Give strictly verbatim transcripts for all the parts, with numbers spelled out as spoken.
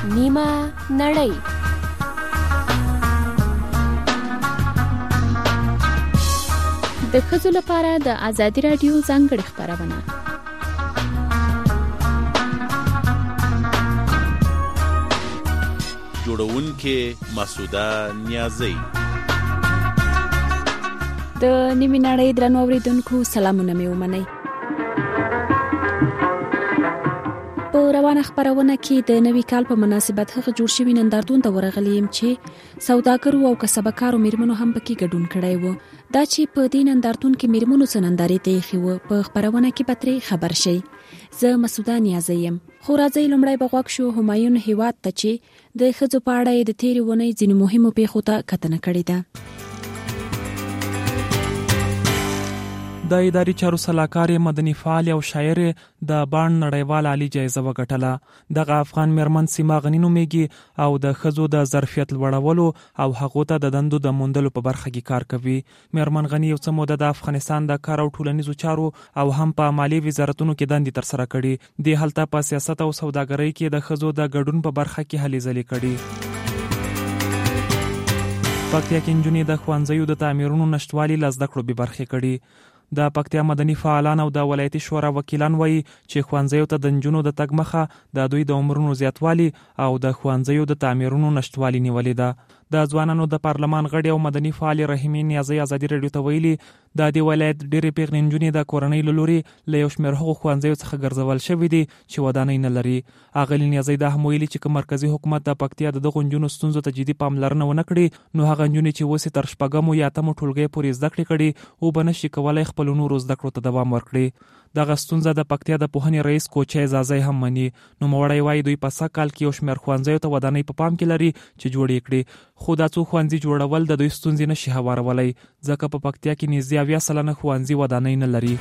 نیمه نړۍ. د ښځو لپاره د ازادي راډیو ځانګړې خپرونه. جوړونکې مسعوده نیازی. د نیمه نړۍ درنو اوریدونکو سلامونه مې ومنئ. په روانه خپرونه کې د نوي کال په مناسبت هغه جوړ شوی نندارتون ته ورغلی یم چې سوداګرو او کسبکارو میرمنو هم پکې ګډون کړی و. دا چې په دې نندارتون کې میرمنو څه نندارې ته ایښي وو په خپرونه کې به ترې خبر شئ. زه مسعوده نیازی یم. خو راځئ لومړی به غوږ شو همایون هیواد ته چې د ښځو په اړه یې د تېرې اونۍ ځینو مهمو پیښو ته کتنه کړې ده. د اداري چارو سلاکار مدني فعال او شاعر د بان نړیوال عالی جایزه وګټله. دغه افغان میرمن سیما غنی نومیږي او د ښځو د ظرفیت لوړولو او هغو ته د دندو د موندلو په برخه کې کار کوي. میرمن غنی یو څه موده د افغانستان د کار او ټولنیزو چارو او هم په مالی وزارتونو کې دندې ترسره کړي. د هلته په سیاست او سوداګرۍ کې د ښځو د ګډون په برخه کې هلې ځلې کړي. پکتیا کې نجونې د ښوونځیو د تعمیرونو نشټوالي له زده کړو بې برخې کړي. د پکتیا مدني فعالان او د ولایتي شورا وکیلان وایي چې ښوونځیو ته د نجونو د تګ مخه د دوی د عمرونو زیاتوالي او د ښوونځیو د تعمیرونو نشټوالي نیولې ده. د ځوانانو د پارلمان غړي او مدني فعال رحیمې نیازی ازادي راډیو ته ویلي د دې ولایت ډېرې پیغلې نجونې د کورنۍ له لوري له یو شمېر هغو ښوونځیو څخه ګرځول شوي دي چې ودانۍ نه لري. اغلې نیازی دا هم ویلي چې که مرکزي حکومت د پکتیا د دغو نجونو ستونزو ته جدي پاملرنه ونه کړي نو هغه نجونې چې اوس یې تر شپږمو یا اتمو ټولګیو پورې زده کړې کړي او به نشي کولی خپلو نورو زده کړو ته دوام ورکړي. دغه ستونزه د پکتیا د پوهنې رئیس کوچی زازی هم مني. نوموړی وایي دوی په سږ کال کې یو شمېر ښوونځیو ته ودانۍ په پام کې لري چې جوړې کړي، خو دا څو ښوونځي جوړول د دوی ستونزې نشي هوارولی ځکه په پکتیا کې نږدې اویا سلنه ښوونځي ودانۍ نه لري.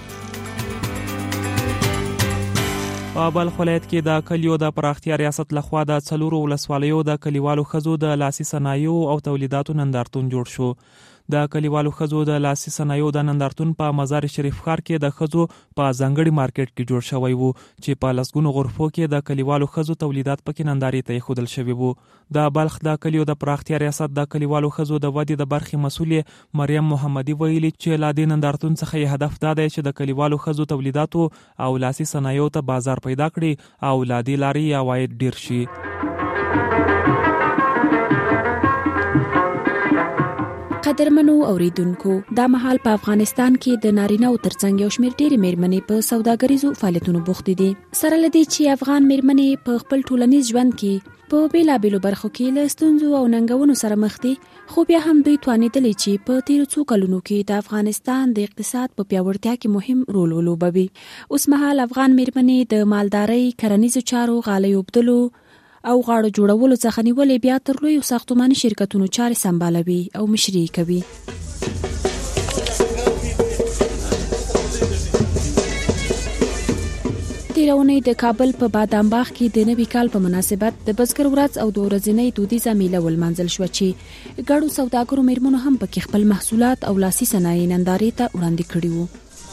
په بلخ ولایت کې د کلیو د پراختیا ریاست لخوا د څلورو ولسوالیو د کلیوالو ښځو د لاسي صنایعو او تولیداتو نندارتون جوړ شو. د کلیوالو ښځو د لاسي صنایعو د نندارتون په مزار شریف ښار کې د ښځو په ځانګړي مارکیټ کې جوړ شوی وو چې په لسګونو غرفو کې د کلیوالو ښځو تولیدات پکې نندارې ته ایښودل شوي وو. د بلخ د کلیو د پراختیا ریاست د کلیوالو ښځو د ودې د برخې مسؤل مریم محمدي ویلي چې لا دې نندارتون څخه یې هدف دا دی چې د کلیوالو ښځو تولیداتو او لاسي صنایعو ته بازار پیدا کړي او لا دې لارې عواید ډیر شي. قدرمنو اوریدونکو، دا مهال په افغانستان کې د نارینه او ترڅنګ یو شمېر ډېرې میرمنې په سوداګریزو فعالیتونو بوختې دي. سره له دې چې افغان میرمنې په خپل ټولنیز ژوند کې په بیلابیلو برخو کې له ستونزو او ننګونو سره مخ دي، خو بیا هم دوی توانېدلې چې په تیرو څو کلونو کې د افغانستان د اقتصاد په پیاوړتیا کې مهم رول ولوبوي. اوس مهال افغان میرمنې د مالدارۍ، کرنیزو چارو، غالۍ اوبدلو او غاړو جوړولو څخه نیولې بیا تر لویو ساختماني شرکتونو چارې سمبالوي او مشري کوي. تېره اونۍ د کابل په بادام باغ کې د نوي کال په مناسبت د بزګر ورځ او د ورځنۍ دودیزه میله ولمانځل شوه چې ګڼو سوداګرو میرمنو هم پکې خپل محصولات او لاسي صنایع نندارې ته وړاندې کړي وو.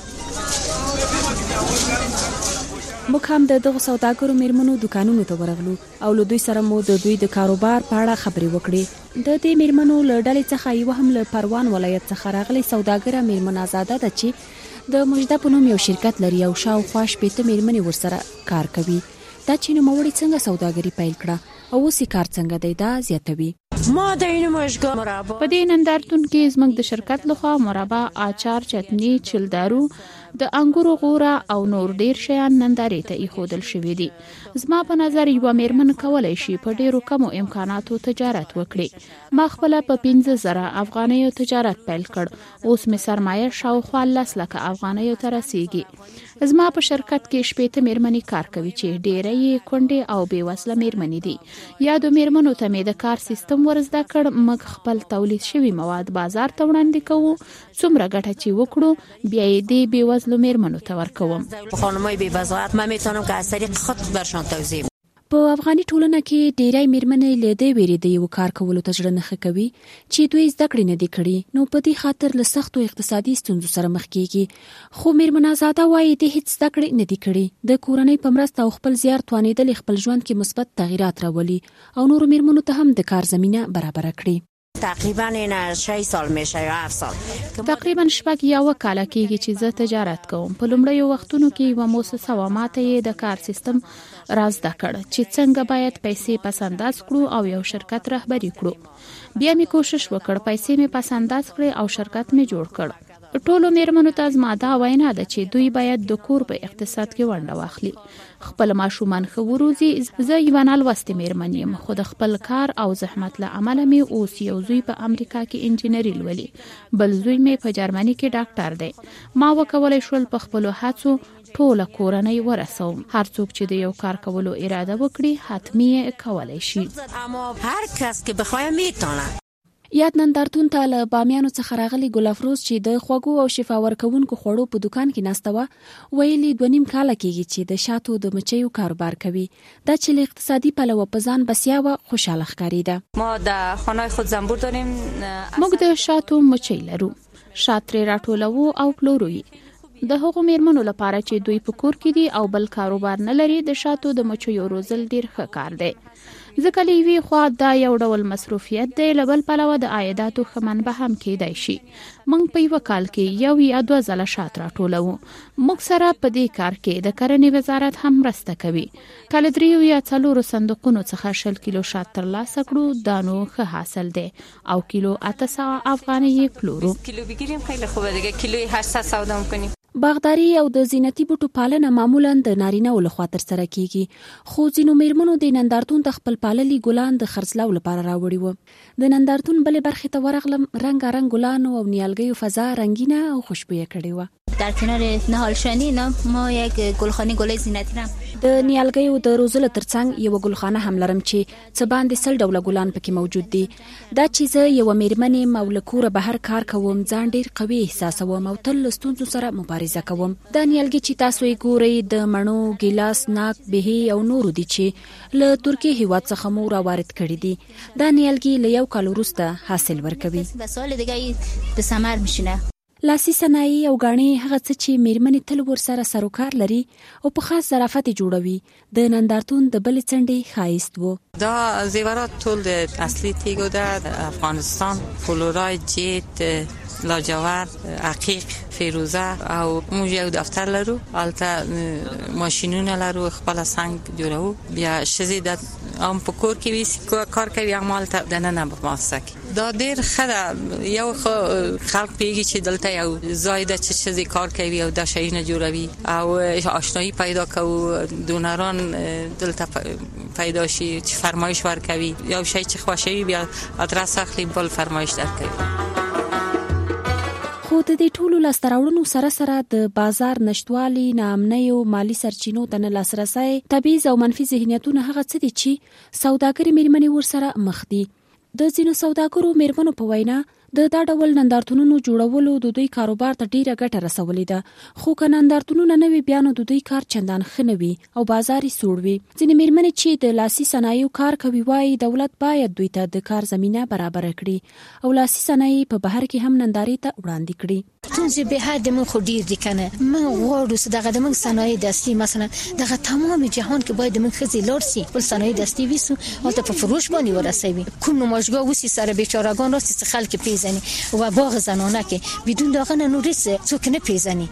موږ هم د دغو سوداګرو میرمنو دکانونو ته ورغلو او له دوی سره مو د دوی د کاروبار په اړه خبرې وکړې. د دې میرمنو له ډلې څخه یوه هم له پروان ولایت څخه راغلې سوداګره میرمن آزاده ده چې د مجده په نوم یو شرکت لري او شاوخوا شپېته میرمنې ورسره کار کوي. دا چې نوموړې څنګه سوداګري پیل کړه او اوس یې کار څنګه دی دا زیاتوي. ما د اینو مشګه مربا په دې نندارتون کې زموږ د شرکت لخوا مربا، آچار، چټني، چلدارو، د انګورو غوره او نور ډیر شیان نندارې ته ایښودل شوي دي. زما په نظر یوه میرمن کولی شي په ډیرو کمو امکاناتو تجارت وکړي. ما خپله په پنځه زره افغانیو تجارت پیل کړ. اوس مې سرمایه شاوخوا لس لکه افغانیو ته رسیږي. زما په شرکت کې شپېته میرمنې کار کوي چې ډیره یې کونډې او بې وسله میرمنې دي. یادو میرمنو ته مې د کار سیستم ورزده کړ. موږ خپل تولید شوي مواد بازار ته وړاندې کوو. څومره ګټه چې وکړو بیا یې دې بې وزلو میرمنو ته ورکوم. خانمای بې وزلت من میتونم که از طریق خود برشان توزیع. په افغاني ټولنه کې ډېری میرمنې له دې ویرې د یو کار کولو ته زړه نه ښه کوي چې دوی زده کړې نه دي کړي، نو په دې خاطر له سختو اقتصادي ستونزو سره مخ کیږي. خو میرمن آزاده وایي د هیڅ زده کړې نه دي کړي، د کورنۍ په مرسته او خپل زیار توانېدل خپل ژوند کې مثبت تغیرات راولي او نورو میرمنو ته هم د کار زمینه برابر کړي. تقریبا این شش سال میشه یا هفت سال تقریبا شپږ یا اوه کاله کېږي چې زه تجارت کوم. په لومړیو وختونو کې یوه موسسه وه، ماته یې د کار سیستم را زده کړ چې څنګه باید پیسې پس انداز کړو او یو شرکت رهبري کړو. بیا مې کوشش وکړ پیسې مې پس انداز کړې او شرکت مې جوړ کړ. ټولو میرمنو ته زما دا وینا ده چې دوی باید د کور په اقتصاد کې ونډه واخلي، خپل ماشومان ښه وروزي. زه یوه نالوستې میرمن یم، خو د خپل کار او زحمت له امله مې اوس یو زوی په امریکا کې انجینري لولي، بل زوی مې په جرمني کې ډاکټر دی. ما وکولی شول په خپلو هڅو ټوله کورنۍ ورسوم. هر څوک چې د یو کار کولو اراده وکړي حتمی یې کولی شي. اما هر کس که بخواه میتونه. یاد نندارتون ته له بامیانو څخه راغلي ګل افروز چې د خوږو او شفا ورکوونکو خوړو په دوکان کې ناسته وه، ویلي دوه نیم کاله کېږي چې د شاتو د مچیو کاروبار کوي. دا چې له اقتصادي پلوه په ځان بسیا وه، خوشحاله ښکارېده. ما در خانه خود زنبور داریم. موږ د شاتو مچۍ لرو، شات ترې راټولوو او پلورو یې. د هغو میرمنو لپاره چې دوی په کور کې دي او بل کاروبار نه لري، د شاتو د مچیو روزل ډیر ښه کار دی. ځکه له یوې خوا دا یو ډول مصروفیت دی، له بل پلوه د عایداتو ښه منبع هم کیدای شي. موږ په یوه کال کې یو یا دوه ځله شات راټولوو. موږ سره په دې کار کې د کرنې وزارت هم مرسته کوي. کله دریو یا څلورو صندوقونو څخه شل کیلو شات ترلاسه کړو، دا نو ښه حاصل دی، او کیلو اته سوه افغانۍ یې پلورو. کیلو بگیریم خیلی خوبه دیگه، کیلوی هشتصد سودا میکنیم. باغداري او د زینتي بوټو پالنه معمولا د نارینه‌و لخوا ترسره کیږي، خو ځینو میرمنو د نندارتون د خپل پاللي ګلان د خرڅلاو لپاره راوړي وو. د نندارتون بلې برخې ته ورغلم، رنګارنګ ګلانو او نیالګیو فضا رنگینه او خوشبویه کړې وه. در کنار نهالشانی نه ما یک گلخانه گلای زینتی نم. د نیالګیو د روزلو ترڅنګ یو گلخانه هم لرم چې څه باندې سل ډوله ګلان پکې موجود دي. دا چې زه یو میرمن یم او له کوره بهر کار کوم، ځان ډیر قوي احساسوم او تل له ستونزو سره مبارزه کوم. دا نیالګي چې تاسو یې ګورئ د مڼو، ګیلاس، ناک، بهي او نورو دي چې له ترکیې هیواد څخه مو راوارد کړي دي. دا نیالګي له یو کال وروسته حاصل ورکوي. و سال دیگه به ثمر میشینه. لاسي صنایع او غاڼې هغه څه چې میرمنې تل ورسره سروکار لري او په خاص ظرافت جوړوي، د نندارتون د بلې څنډې ښایست وو. دا زیورات ټول د اصلي تیږو ده، د افغانستان، فلورایت، جیت، لاجورد، عقیق، فیروزه او موږ یو دفتر لرو، البته ماشینونه لرو، خپل سنگ جوړو. بیا شزي د ام په کور کې وی کار کوي، اعمال ته د نن په ماسک دا ډیر خره یو خلق پیږي چې دلته یو زایده چې شزي کار کوي او د شیونه جوړوي او آشنایی پیدا کوي، دونران دلته پیدا شي چې فرمایش ورکوي، یو شی چې خوښوي بیا ادرس اخلي بل فرمایش درکوي. خو د دې ټولو لاسته راوړنو سره سره د بازار نشټوالي، ناامنۍ او مالی سرچینو ته نه لاسرسی، تبعیض او منفي ذهنیتونه هغه څه دي چې سوداګري میرمنې ورسره مخ دي. د ځینو سوداګرو میرمنو په وینا د دا ډول نندارتونونو جوړولو د دوی کاروبار ته ډیره ګټه رسولې ده، خو که نندارتونونه نه وي بیا نو د دوی کار چندان ښه نه وي او بازار یې سوړ وي. ځینې میرمنې چې د لاسي صنایعو کار کوي وایي دولت باید دوی ته د کار زمینه برابره کړي او لاسي صنایع په بهر کې هم نندارې ته وړاندې کړي. ستونزې به حد من خو ډیر دي کنه. من غواړو چې دغه د من صنایع دستي مثلا دغه تمام جهان کې باید من خزي لور سي بل صنایع دستي وسو او ته په فروش باندې ورسوي. کوم نمایشگاه وسی سره بیچارهگان راست خلک پیزنی و باغ زنانه که بدون داغه نوریس څوک نه پیزنی.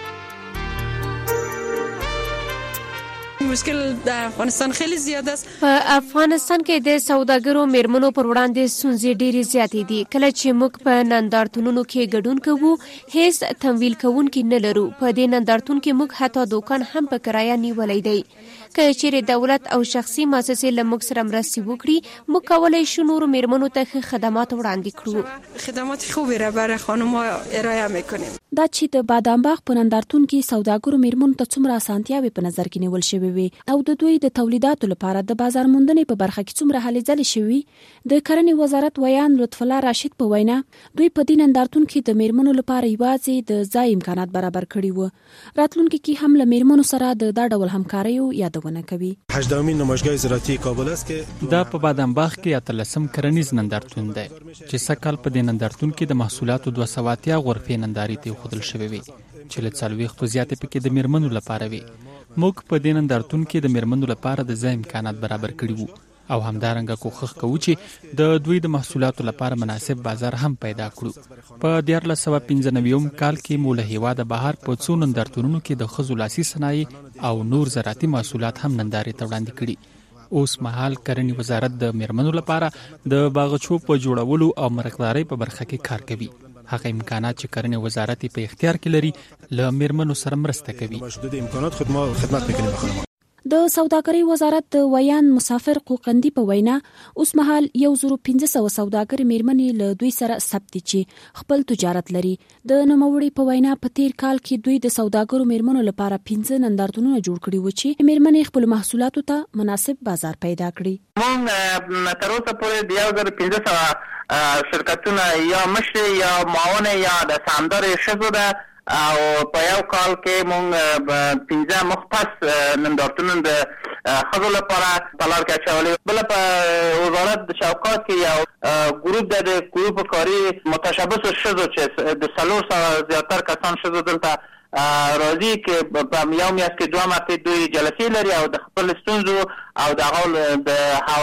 مشکل در افغانستان خیلی زیاد است. په افغانستان کې د سوداګرو میرمنو پر وړاندې ستونزې ډېرې زیاتې دي. کله چې موږ په نندارتونونو کې ګډون کوو هیڅ تمویل کوونکی نه لرو. په دې نندارتون کې موږ حتی دوکان هم په کرایه نیولی دی. که چیرې دولت او شخصي مؤسسې له موږ سره مرستې وکړي موږ کولی شو نورو میرمنو ته ښه خدمات وړاندې کړو. خدمات خوبی را برای خانم‌ها ارائه میکنیم. دا چې د بادام باغ په نندارتون کې سوداګرو میرمنو ته څومره اسانتیاوې په نظر کې نیول شوې شوی وي او د دوی د تولیداتو لپاره د بازار موندنې په برخه کې څومره هلې ځلې شوي. د کرنې وزارت ویان لطف الله راشد په وینا دوی په دې نندارتون کې د میرمنو لپاره یوازې د ځای امکانات برابر کړي وو. راتلونکي کې هم له میرمنو سره د دا ډول همکاریو یادونه کوي. هجدهمین نمایشگاه زراعتی کابل است که دا په بادام باغ کې اتلسم کرنیز نندارتون دی چې سکهال په دې نندارتون کې د محصولاتو دوه سوه اتیا غرفې نندارې ته ایښودل شوې وي چې له څلوېښتو زیاتې پکې د میرمنو لپاره وي. موږ په دې نندارتون کې د میرمنو لپاره د ځای امکانات برابر کړي وو او همدارنګه کوښښ کوو چې د دوی د محصولاتو لپاره مناسب بازار هم پیدا کړو. په دیارلس سوه پنځه نوي کال کې مو له هېواده بهر په څو نندارتونونو کې د ښځو لاسي صنایع او نور زراعتي محصولات هم نندارې ته وړاندې کړي. اوس مهال کرنې وزارت د میرمنو لپاره د باغچو په جوړولو او مرغدارۍ په برخه کې کار کوي. هغه امکانات چې کرنې وزارت په اختیار کې لري له میرمنو سره مرسته کوي. محدود امکانات خدمت میکنیم بخانم. د سوداګرۍ وزارت د ویان مسافر قوقندي په وینا اوس مهال یو زرو پنځه سوه سوداګر میرمنې له دوی سره ثبت چې خپل تجارت لري. د نوموړي په وینا په تیر کال کې دوی د سوداګرو میرمنو لپاره پنځه نندارتونونه جوړ کړي و چې میرمنې خپل محصولاتو ته مناسب بازار پیدا کړي. موږ تر اوسه پورې د یو زرو پنځه سوه شرکتونه یا مشري یا معاون یا د سامدارې ښځو ده او په یو کال کې مونږ پنځه مختص نندارتونونه د ښځو لپاره په لار کې اچولي. بله په وزارت د شوکات کې یو ګروپ دی د ګروپ کاري متشبثو ښځو چې د څلور سوه زیاتر کسان ښځو دلته راځي چې په یو میاشت کې دوه مرتبې دوی جلسې لري او د خپل ستونزو او د هغو د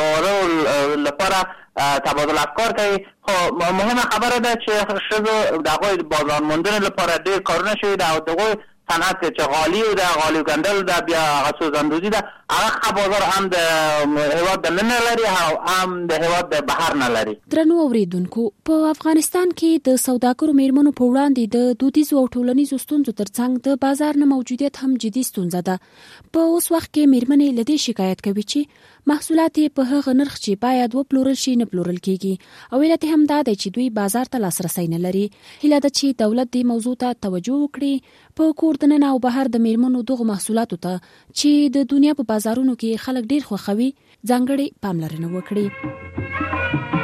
هوارو لپاره تبادل افکار کوي. خو مهمه خبره ده چې ښځو د هغوی بازار موندنې لپاره ډېر کارونه شوي ده او د هغوی صنعت چې غالي ده، غالي ګنډل ده، بیا هغه سوځندوزي ده، هغه ښه بازار هم د هېواد دننه لري او هم د هېواد د بهر نه لري. درنو اورېدونکو، په افغانستان کې د سوداګرو میرمنو په وړاندې د دودیزو او ټولنیزو ستونزو ترڅنګ د بازار نه موجودیت هم جدي ستونزه ده. په اوس وخت کې میرمنې له دې شکایت کوي چې محصولات په هغه نرخ چې باید وپلورل شي نه پلورل کیږي او علت هم دا دی چې دوی بازار ته لاسرسی نه لري. هیله ده چې دولت دې موضوع ته توجه وکړي، په کور دننه او بهر د میرمنو دغو محصولاتو ته چې د دنیا په بازارونو کې خلک ډیر خوښوي ځانګړې پاملرنه وکړي.